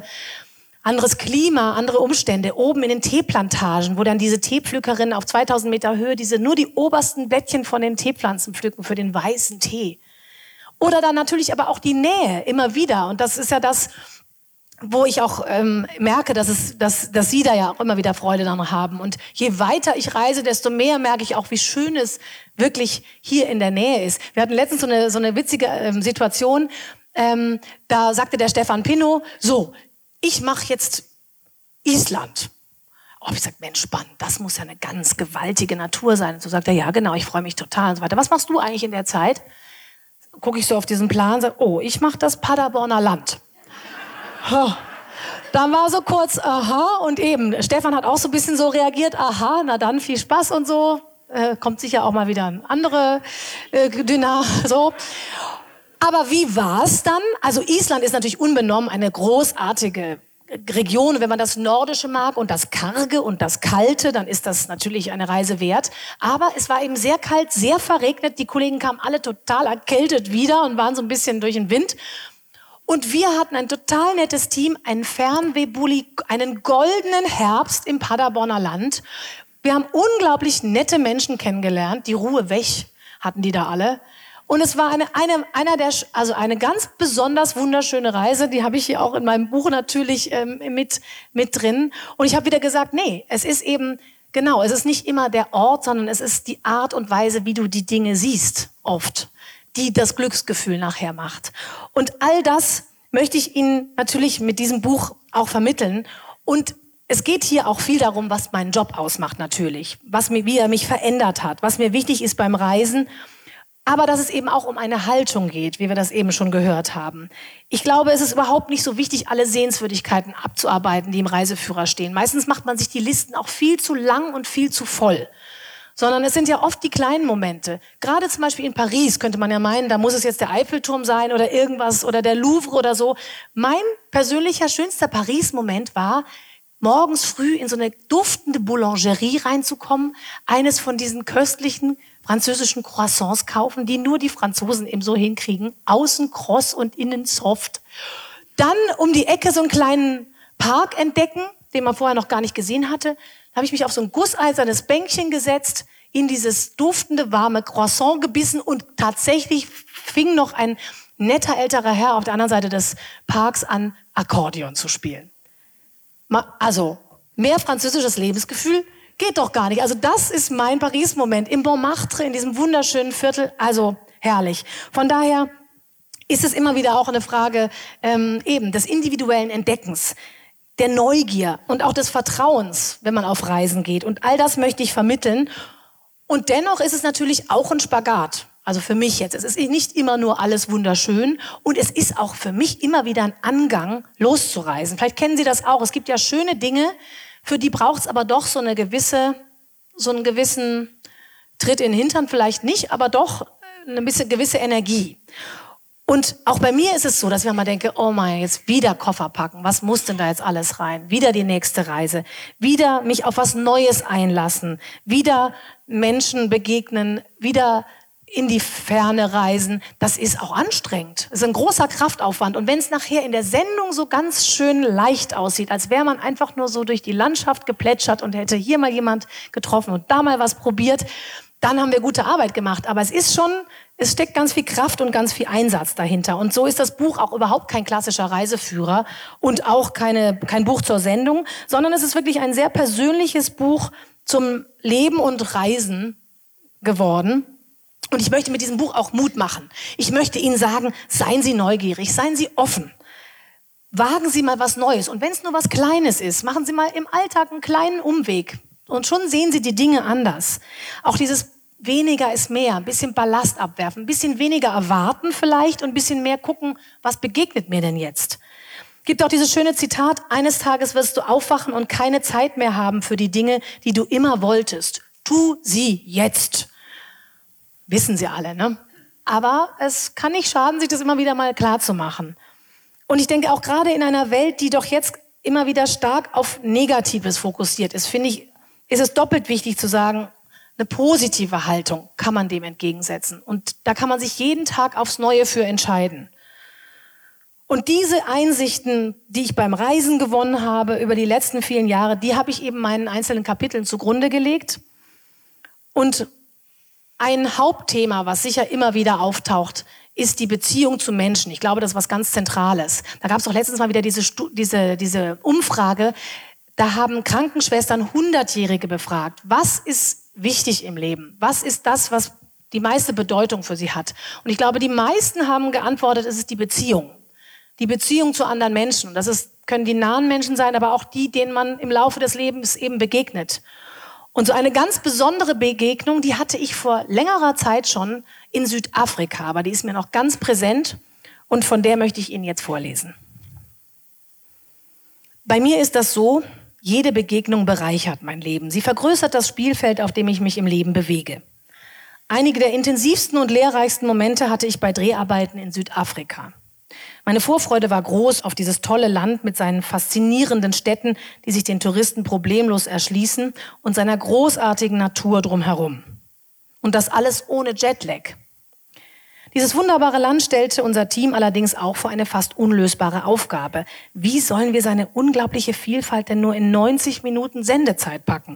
Klima, andere Umstände. Oben in den Teeplantagen, wo dann diese Teepflückerinnen auf 2000 Meter Höhe nur die obersten Blättchen von den Teepflanzen pflücken für den weißen Tee. Oder dann natürlich aber auch die Nähe immer wieder. Und das ist ja das, wo ich auch merke, dass Sie da ja auch immer wieder Freude daran haben. Und je weiter ich reise, desto mehr merke ich auch, wie schön es wirklich hier in der Nähe ist. Wir hatten letztens so eine witzige Situation. Da sagte der Stefan Pinnow, so, ich mache jetzt Island. Oh, ich sag, Mensch, spannend, das muss ja eine ganz gewaltige Natur sein. Und so sagt er, ja genau, ich freue mich total und so weiter. Was machst du eigentlich in der Zeit? Gucke ich so auf diesen Plan und sage, oh, ich mache das Paderborner Land. Dann war so kurz, aha, und eben, Stefan hat auch so ein bisschen so reagiert, aha, na dann, viel Spaß und so. kommt sicher auch mal wieder ein andere so. Aber wie war's dann? Also Island ist natürlich unbenommen eine großartige Region. Wenn man das Nordische mag und das Karge und das Kalte, dann ist das natürlich eine Reise wert. Aber es war eben sehr kalt, sehr verregnet. Die Kollegen kamen alle total erkältet wieder und waren so ein bisschen durch den Wind. Und wir hatten ein total nettes Team, einen Fernwehbully, einen goldenen Herbst im Paderborner Land. Wir haben unglaublich nette Menschen kennengelernt. Die Ruhe weg hatten die da alle. Und es war eine ganz besonders wunderschöne Reise. Die habe ich hier auch in meinem Buch natürlich mit drin. Und ich habe wieder gesagt, nee, es ist eben, genau, es ist nicht immer der Ort, sondern es ist die Art und Weise, wie du die Dinge siehst, oft, die das Glücksgefühl nachher macht. Und all das möchte ich Ihnen natürlich mit diesem Buch auch vermitteln. Und es geht hier auch viel darum, was meinen Job ausmacht natürlich, wie er mich verändert hat, was mir wichtig ist beim Reisen. Aber dass es eben auch um eine Haltung geht, wie wir das eben schon gehört haben. Ich glaube, es ist überhaupt nicht so wichtig, alle Sehenswürdigkeiten abzuarbeiten, die im Reiseführer stehen. Meistens macht man sich die Listen auch viel zu lang und viel zu voll. Sondern es sind ja oft die kleinen Momente. Gerade zum Beispiel in Paris könnte man ja meinen, da muss es jetzt der Eiffelturm sein oder irgendwas oder der Louvre oder so. Mein persönlicher schönster Paris-Moment war, morgens früh in so eine duftende Boulangerie reinzukommen, eines von diesen köstlichen französischen Croissants kaufen, die nur die Franzosen eben so hinkriegen, außen kross und innen soft. Dann um die Ecke so einen kleinen Park entdecken, den man vorher noch gar nicht gesehen hatte. Da habe ich mich auf so ein gusseisernes Bänkchen gesetzt, in dieses duftende, warme Croissant gebissen und tatsächlich fing noch ein netter älterer Herr auf der anderen Seite des Parks an, Akkordeon zu spielen. Also, mehr französisches Lebensgefühl geht doch gar nicht. Also das ist mein Paris-Moment im Montmartre, in diesem wunderschönen Viertel. Also herrlich. Von daher ist es immer wieder auch eine Frage eben des individuellen Entdeckens, der Neugier und auch des Vertrauens, wenn man auf Reisen geht. Und all das möchte ich vermitteln. Und dennoch ist es natürlich auch ein Spagat. Also für mich jetzt. Es ist nicht immer nur alles wunderschön. Und es ist auch für mich immer wieder ein Angang, loszureisen. Vielleicht kennen Sie das auch. Es gibt ja schöne Dinge, für die braucht es aber doch so einen gewissen Tritt in den Hintern, vielleicht nicht, aber doch eine gewisse Energie. Und auch bei mir ist es so, dass ich mal denke, oh mein, jetzt wieder Koffer packen. Was muss denn da jetzt alles rein? Wieder die nächste Reise. Wieder mich auf was Neues einlassen. Wieder Menschen begegnen. Wieder in die Ferne reisen, das ist auch anstrengend. Das ist ein großer Kraftaufwand. Und wenn es nachher in der Sendung so ganz schön leicht aussieht, als wäre man einfach nur so durch die Landschaft geplätschert und hätte hier mal jemand getroffen und da mal was probiert, dann haben wir gute Arbeit gemacht. Aber es steckt ganz viel Kraft und ganz viel Einsatz dahinter. Und so ist das Buch auch überhaupt kein klassischer Reiseführer und auch kein Buch zur Sendung, sondern es ist wirklich ein sehr persönliches Buch zum Leben und Reisen geworden. Und ich möchte mit diesem Buch auch Mut machen. Ich möchte Ihnen sagen, seien Sie neugierig, seien Sie offen. Wagen Sie mal was Neues. Und wenn es nur was Kleines ist, machen Sie mal im Alltag einen kleinen Umweg. Und schon sehen Sie die Dinge anders. Auch dieses weniger ist mehr, ein bisschen Ballast abwerfen, ein bisschen weniger erwarten vielleicht und ein bisschen mehr gucken, was begegnet mir denn jetzt. Gibt auch dieses schöne Zitat, eines Tages wirst du aufwachen und keine Zeit mehr haben für die Dinge, die du immer wolltest. Tu sie jetzt. Wissen Sie alle, ne? Aber es kann nicht schaden, sich das immer wieder mal klar zu machen. Und ich denke auch gerade in einer Welt, die doch jetzt immer wieder stark auf Negatives fokussiert ist, finde ich, ist es doppelt wichtig zu sagen, eine positive Haltung kann man dem entgegensetzen. Und da kann man sich jeden Tag aufs Neue für entscheiden. Und diese Einsichten, die ich beim Reisen gewonnen habe über die letzten vielen Jahre, die habe ich eben meinen einzelnen Kapiteln zugrunde gelegt. Und ein Hauptthema, was sicher immer wieder auftaucht, ist die Beziehung zu Menschen. Ich glaube, das ist was ganz Zentrales. Da gab es doch letztens mal wieder diese Umfrage. Da haben Krankenschwestern 100-Jährige befragt. Was ist wichtig im Leben? Was ist das, was die meiste Bedeutung für sie hat? Und ich glaube, die meisten haben geantwortet, es ist die Beziehung. Die Beziehung zu anderen Menschen. Und können die nahen Menschen sein, aber auch die, denen man im Laufe des Lebens eben begegnet. Und so eine ganz besondere Begegnung, die hatte ich vor längerer Zeit schon in Südafrika, aber die ist mir noch ganz präsent und von der möchte ich Ihnen jetzt vorlesen. Bei mir ist das so, Jede Begegnung bereichert mein Leben. Sie vergrößert das Spielfeld, auf dem ich mich im Leben bewege. Einige der intensivsten und lehrreichsten Momente hatte ich bei Dreharbeiten in Südafrika. Meine Vorfreude war groß auf dieses tolle Land mit seinen faszinierenden Städten, die sich den Touristen problemlos erschließen, und seiner großartigen Natur drumherum. Und das alles ohne Jetlag. Dieses wunderbare Land stellte unser Team allerdings auch vor eine fast unlösbare Aufgabe. Wie sollen wir seine unglaubliche Vielfalt denn nur in 90 Minuten Sendezeit packen?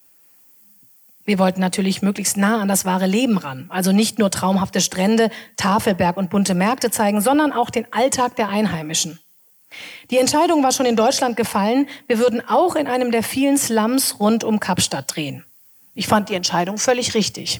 Wir wollten natürlich möglichst nah an das wahre Leben ran. Also nicht nur traumhafte Strände, Tafelberg und bunte Märkte zeigen, sondern auch den Alltag der Einheimischen. Die Entscheidung war schon in Deutschland gefallen. Wir würden auch in einem der vielen Slums rund um Kapstadt drehen. Ich fand die Entscheidung völlig richtig.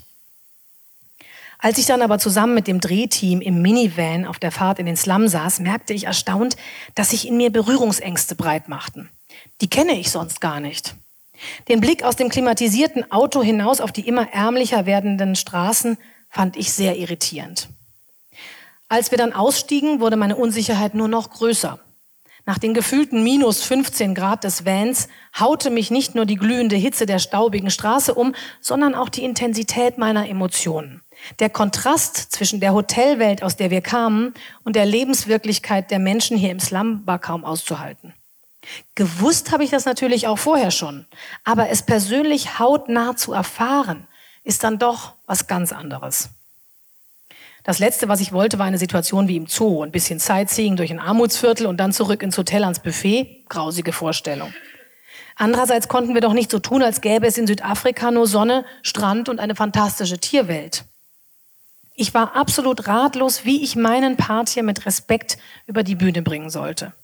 Als ich dann aber zusammen mit dem Drehteam im Minivan auf der Fahrt in den Slum saß, merkte ich erstaunt, dass sich in mir Berührungsängste breit machten. Die kenne ich sonst gar nicht. Den Blick aus dem klimatisierten Auto hinaus auf die immer ärmlicher werdenden Straßen fand ich sehr irritierend. Als wir dann ausstiegen, wurde meine Unsicherheit nur noch größer. Nach den gefühlten minus 15 Grad des Vans haute mich nicht nur die glühende Hitze der staubigen Straße um, sondern auch die Intensität meiner Emotionen. Der Kontrast zwischen der Hotelwelt, aus der wir kamen, und der Lebenswirklichkeit der Menschen hier im Slum war kaum auszuhalten. Gewusst habe ich das natürlich auch vorher schon, aber es persönlich hautnah zu erfahren, ist dann doch was ganz anderes. Das Letzte, was ich wollte, war eine Situation wie im Zoo, ein bisschen Sightseeing durch ein Armutsviertel und dann zurück ins Hotel ans Buffet. Grausige Vorstellung. Andererseits konnten wir doch nicht so tun, als gäbe es in Südafrika nur Sonne, Strand und eine fantastische Tierwelt. Ich war absolut ratlos, wie ich meinen Part hier mit Respekt über die Bühne bringen sollte.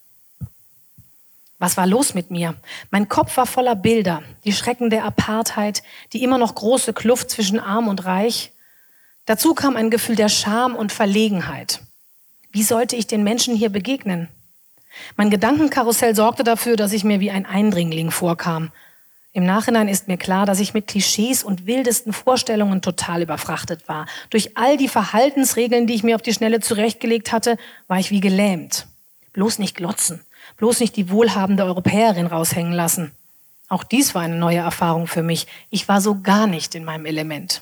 Was war los mit mir? Mein Kopf war voller Bilder, die Schrecken der Apartheid, die immer noch große Kluft zwischen Arm und Reich. Dazu kam ein Gefühl der Scham und Verlegenheit. Wie sollte ich den Menschen hier begegnen? Mein Gedankenkarussell sorgte dafür, dass ich mir wie ein Eindringling vorkam. Im Nachhinein ist mir klar, dass ich mit Klischees und wildesten Vorstellungen total überfrachtet war. Durch all die Verhaltensregeln, die ich mir auf die Schnelle zurechtgelegt hatte, war ich wie gelähmt. Bloß nicht glotzen, bloß nicht die wohlhabende Europäerin raushängen lassen. Auch dies war eine neue Erfahrung für mich. Ich war so gar nicht in meinem Element.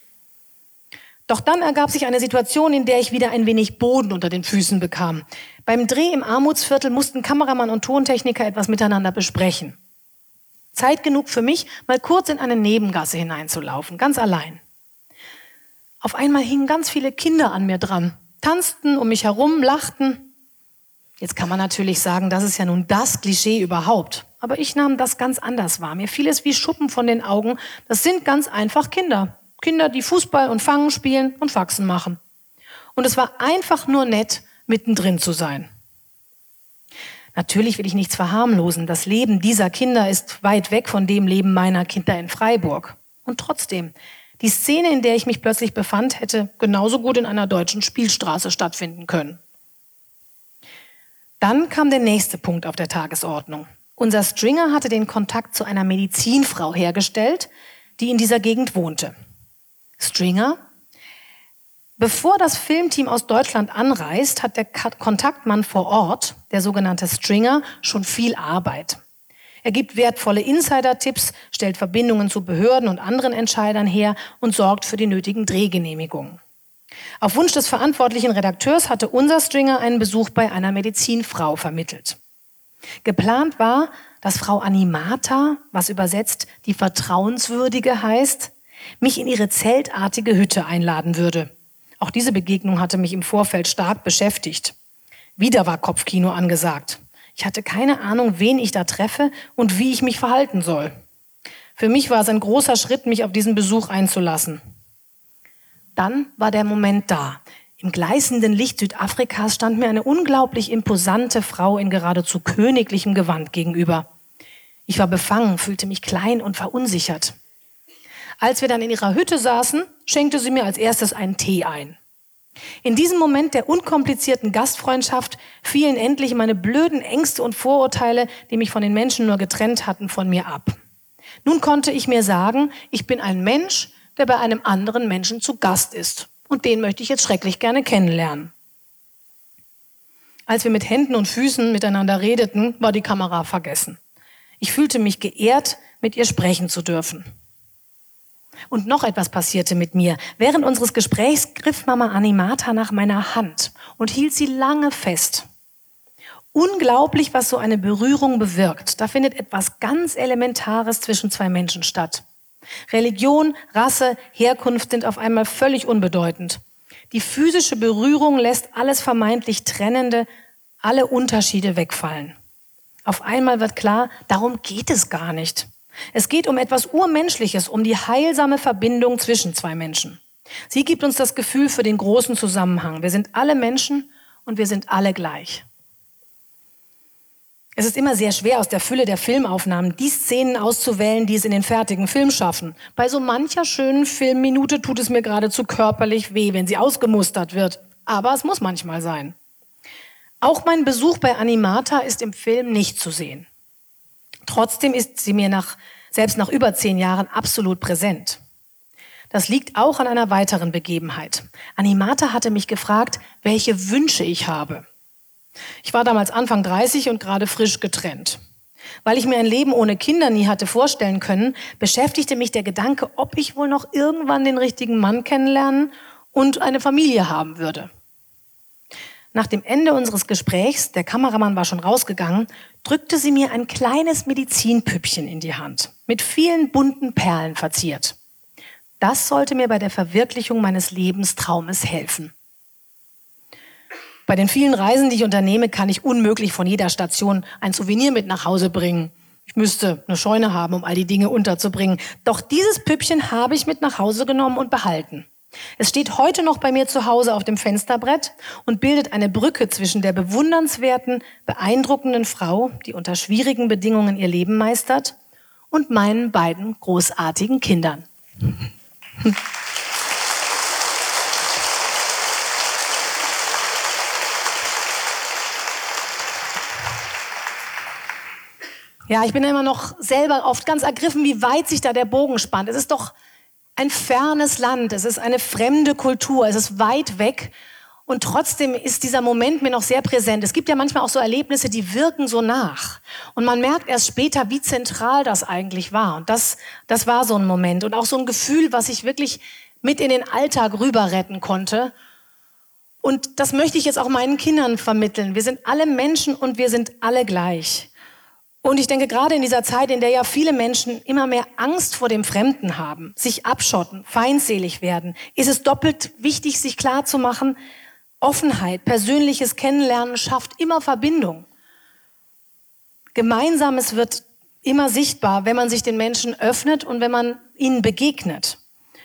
Doch dann ergab sich eine Situation, in der ich wieder ein wenig Boden unter den Füßen bekam. Beim Dreh im Armutsviertel mussten Kameramann und Tontechniker etwas miteinander besprechen. Zeit genug für mich, mal kurz in eine Nebengasse hineinzulaufen, ganz allein. Auf einmal hingen ganz viele Kinder an mir dran, tanzten um mich herum, lachten. Jetzt kann man natürlich sagen, das ist ja nun das Klischee überhaupt. Aber ich nahm das ganz anders wahr. Mir fiel es wie Schuppen von den Augen. Das sind ganz einfach Kinder. Kinder, die Fußball und Fangen spielen und Faxen machen. Und es war einfach nur nett, mittendrin zu sein. Natürlich will ich nichts verharmlosen. Das Leben dieser Kinder ist weit weg von dem Leben meiner Kinder in Freiburg. Und trotzdem, die Szene, in der ich mich plötzlich befand, hätte genauso gut in einer deutschen Spielstraße stattfinden können. Dann kam der nächste Punkt auf der Tagesordnung. Unser Stringer hatte den Kontakt zu einer Medizinfrau hergestellt, die in dieser Gegend wohnte. Stringer? Bevor das Filmteam aus Deutschland anreist, hat der Kontaktmann vor Ort, der sogenannte Stringer, schon viel Arbeit. Er gibt wertvolle Insider-Tipps, stellt Verbindungen zu Behörden und anderen Entscheidern her und sorgt für die nötigen Drehgenehmigungen. Auf Wunsch des verantwortlichen Redakteurs hatte unser Stringer einen Besuch bei einer Medizinfrau vermittelt. Geplant war, dass Frau Animata, was übersetzt die Vertrauenswürdige heißt, mich in ihre zeltartige Hütte einladen würde. Auch diese Begegnung hatte mich im Vorfeld stark beschäftigt. Wieder war Kopfkino angesagt. Ich hatte keine Ahnung, wen ich da treffe und wie ich mich verhalten soll. Für mich war es ein großer Schritt, mich auf diesen Besuch einzulassen. Dann war der Moment da. Im gleißenden Licht Südafrikas stand mir eine unglaublich imposante Frau in geradezu königlichem Gewand gegenüber. Ich war befangen, fühlte mich klein und verunsichert. Als wir dann in ihrer Hütte saßen, schenkte sie mir als erstes einen Tee ein. In diesem Moment der unkomplizierten Gastfreundschaft fielen endlich meine blöden Ängste und Vorurteile, die mich von den Menschen nur getrennt hatten, von mir ab. Nun konnte ich mir sagen, ich bin ein Mensch, der bei einem anderen Menschen zu Gast ist. Und den möchte ich jetzt schrecklich gerne kennenlernen. Als wir mit Händen und Füßen miteinander redeten, war die Kamera vergessen. Ich fühlte mich geehrt, mit ihr sprechen zu dürfen. Und noch etwas passierte mit mir. Während unseres Gesprächs griff Mama Animata nach meiner Hand und hielt sie lange fest. Unglaublich, was so eine Berührung bewirkt. Da findet etwas ganz Elementares zwischen zwei Menschen statt. Religion, Rasse, Herkunft sind auf einmal völlig unbedeutend. Die physische Berührung lässt alles vermeintlich Trennende, alle Unterschiede wegfallen. Auf einmal wird klar, darum geht es gar nicht. Es geht um etwas Urmenschliches, um die heilsame Verbindung zwischen zwei Menschen. Sie gibt uns das Gefühl für den großen Zusammenhang. Wir sind alle Menschen und wir sind alle gleich. Es ist immer sehr schwer, aus der Fülle der Filmaufnahmen die Szenen auszuwählen, die es in den fertigen Film schaffen. Bei so mancher schönen Filmminute tut es mir geradezu körperlich weh, wenn sie ausgemustert wird. Aber es muss manchmal sein. Auch mein Besuch bei Animata ist im Film nicht zu sehen. Trotzdem ist sie mir selbst nach über 10 Jahren absolut präsent. Das liegt auch an einer weiteren Begebenheit. Animata hatte mich gefragt, welche Wünsche ich habe. Ich war damals Anfang 30 und gerade frisch getrennt. Weil ich mir ein Leben ohne Kinder nie hatte vorstellen können, beschäftigte mich der Gedanke, ob ich wohl noch irgendwann den richtigen Mann kennenlernen und eine Familie haben würde. Nach dem Ende unseres Gesprächs, der Kameramann war schon rausgegangen, drückte sie mir ein kleines Medizinpüppchen in die Hand, mit vielen bunten Perlen verziert. Das sollte mir bei der Verwirklichung meines Lebenstraumes helfen. Bei den vielen Reisen, die ich unternehme, kann ich unmöglich von jeder Station ein Souvenir mit nach Hause bringen. Ich müsste eine Scheune haben, um all die Dinge unterzubringen. Doch dieses Püppchen habe ich mit nach Hause genommen und behalten. Es steht heute noch bei mir zu Hause auf dem Fensterbrett und bildet eine Brücke zwischen der bewundernswerten, beeindruckenden Frau, die unter schwierigen Bedingungen ihr Leben meistert, und meinen beiden großartigen Kindern. Ja, ich bin immer noch selber oft ganz ergriffen, wie weit sich da der Bogen spannt. Es ist doch ein fernes Land, es ist eine fremde Kultur, es ist weit weg und trotzdem ist dieser Moment mir noch sehr präsent. Es gibt ja manchmal auch so Erlebnisse, die wirken so nach und man merkt erst später, wie zentral das eigentlich war. Und das war so ein Moment und auch so ein Gefühl, was ich wirklich mit in den Alltag rüber retten konnte. Und das möchte ich jetzt auch meinen Kindern vermitteln. Wir sind alle Menschen und wir sind alle gleich. Und ich denke, gerade in dieser Zeit, in der ja viele Menschen immer mehr Angst vor dem Fremden haben, sich abschotten, feindselig werden, ist es doppelt wichtig, sich klarzumachen, Offenheit, persönliches Kennenlernen schafft immer Verbindung. Gemeinsames wird immer sichtbar, wenn man sich den Menschen öffnet und wenn man ihnen begegnet.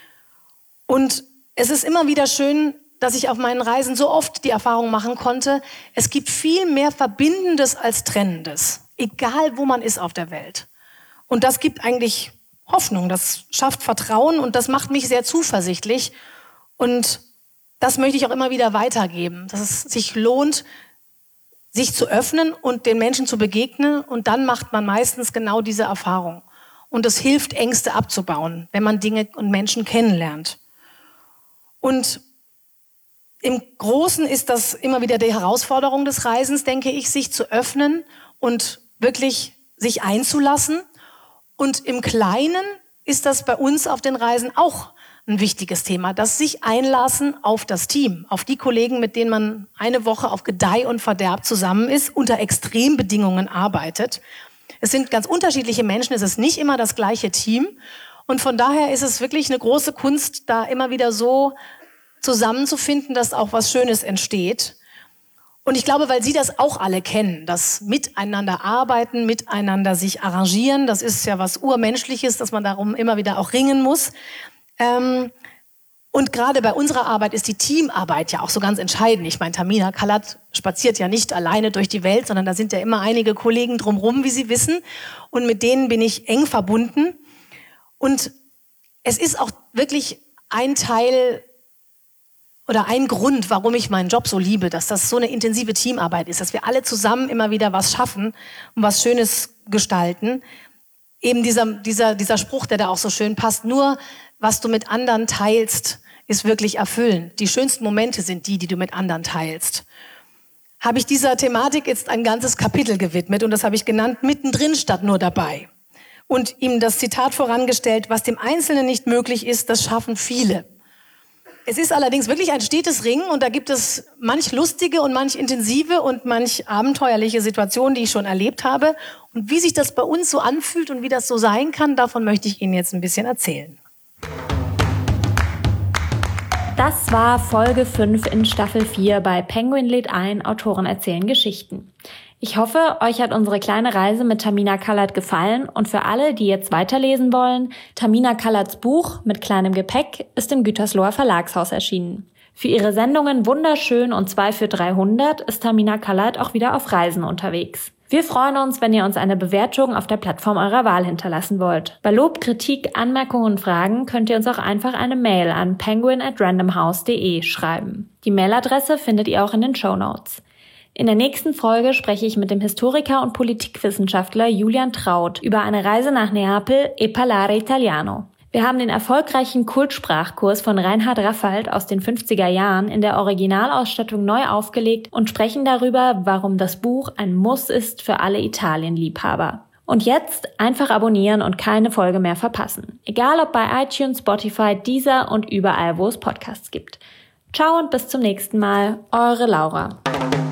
Und es ist immer wieder schön, dass ich auf meinen Reisen so oft die Erfahrung machen konnte, es gibt viel mehr Verbindendes als Trennendes. Egal, wo man ist auf der Welt. Und das gibt eigentlich Hoffnung, das schafft Vertrauen und das macht mich sehr zuversichtlich. Und das möchte ich auch immer wieder weitergeben, dass es sich lohnt, sich zu öffnen und den Menschen zu begegnen. Und dann macht man meistens genau diese Erfahrung. Und es hilft, Ängste abzubauen, wenn man Dinge und Menschen kennenlernt. Und im Großen ist das immer wieder die Herausforderung des Reisens, denke ich, sich zu öffnen und wirklich sich einzulassen. Und im Kleinen ist das bei uns auf den Reisen auch ein wichtiges Thema, das sich einlassen auf das Team, auf die Kollegen, mit denen man eine Woche auf Gedeih und Verderb zusammen ist, unter Extrembedingungen arbeitet. Es sind ganz unterschiedliche Menschen, es ist nicht immer das gleiche Team. Und von daher ist es wirklich eine große Kunst, da immer wieder so zusammenzufinden, dass auch was Schönes entsteht. Und ich glaube, weil Sie das auch alle kennen, das Miteinander arbeiten, miteinander sich arrangieren, das ist ja was Urmenschliches, dass man darum immer wieder auch ringen muss. Und gerade bei unserer Arbeit ist die Teamarbeit ja auch so ganz entscheidend. Ich meine, Tamina Kalat spaziert ja nicht alleine durch die Welt, sondern da sind ja immer einige Kollegen drumherum, wie Sie wissen. Und mit denen bin ich eng verbunden. Und es ist auch wirklich ein Teil oder ein Grund, warum ich meinen Job so liebe, dass das so eine intensive Teamarbeit ist, dass wir alle zusammen immer wieder was schaffen und was Schönes gestalten. Eben dieser Spruch, der da auch so schön passt, nur was du mit anderen teilst, ist wirklich erfüllend. Die schönsten Momente sind die du mit anderen teilst. habe ich dieser Thematik jetzt ein ganzes Kapitel gewidmet und das habe ich genannt, mittendrin statt nur dabei. Und ihm das Zitat vorangestellt, was dem Einzelnen nicht möglich ist, das schaffen viele. Es ist allerdings wirklich ein stetes Ringen und da gibt es manch lustige und manch intensive und manch abenteuerliche Situationen, die ich schon erlebt habe. Und wie sich das bei uns so anfühlt und wie das so sein kann, davon möchte ich Ihnen jetzt ein bisschen erzählen. Das war Folge 5 in Staffel 4 bei Penguin lädt ein, Autoren erzählen Geschichten. Ich hoffe, euch hat unsere kleine Reise mit Tamina Kallert gefallen und für alle, die jetzt weiterlesen wollen, Tamina Kallerts Buch Mit kleinem Gepäck ist im Gütersloher Verlagshaus erschienen. Für ihre Sendungen Wunderschön und 2 für 300 ist Tamina Kallert auch wieder auf Reisen unterwegs. Wir freuen uns, wenn ihr uns eine Bewertung auf der Plattform eurer Wahl hinterlassen wollt. Bei Lob, Kritik, Anmerkungen und Fragen könnt ihr uns auch einfach eine Mail an penguin@randomhouse.de schreiben. Die Mailadresse findet ihr auch in den Shownotes. In der nächsten Folge spreche ich mit dem Historiker und Politikwissenschaftler Julian Traut über eine Reise nach Neapel e parlare italiano. Wir haben den erfolgreichen Kultsprachkurs von Reinhard Raffald aus den 50er Jahren in der Originalausstattung neu aufgelegt und sprechen darüber, warum das Buch ein Muss ist für alle Italien-Liebhaber. Und jetzt einfach abonnieren und keine Folge mehr verpassen. Egal ob bei iTunes, Spotify, Deezer und überall, wo es Podcasts gibt. Ciao und bis zum nächsten Mal. Eure Laura.